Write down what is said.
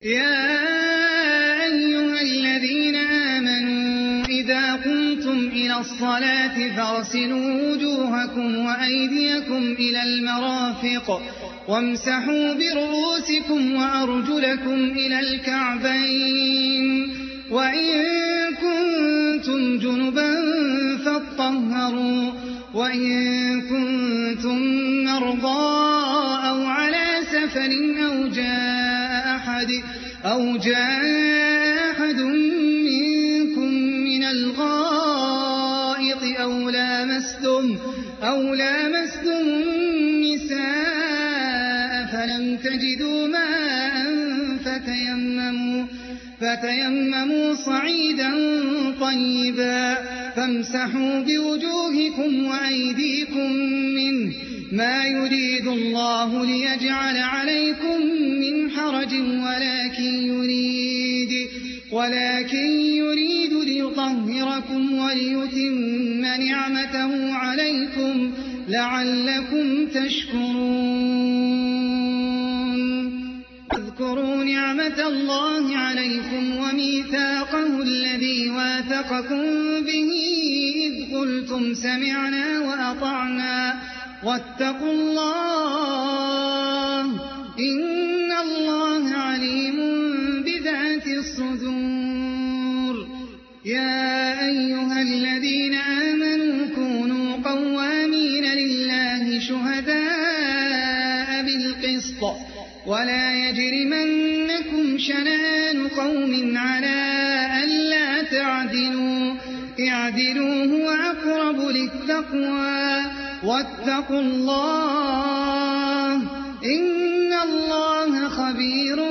يا أيها الذين آمنوا إذا قمتم إلى الصلاة فاغسلوا وجوهكم وأيديكم إلى المرافق وامسحوا برؤوسكم وأرجلكم إلى الكعبين وإن كنتم جنبا فاطهروا وإن كنتم مرضى أو على سفر أو جاء أحد منكم من الغائط أو لامستم النساء فلم تجدوا ماء فتيمموا صعيدا طيبا فامسحوا بوجوهكم وأيديكم منه ما يريد الله ليجعل عليكم من حرج ولكن يريد ليطهركم وليتم نعمته عليكم لعلكم تشكرون. اذكروا نعمة الله عليكم وميثاقه الذي واثقكم به إذ قلتم سمعنا وأطعنا واتقوا الله إن الله عليم بذات الصدور. يا أيها الذين آمنوا كونوا قوامين لله شهداء بالقسط ولا يجرمنكم شنآن قوم على ألا تعدلوا اعدلوا هو أقرب للتقوى واتقوا الله إن الله خبير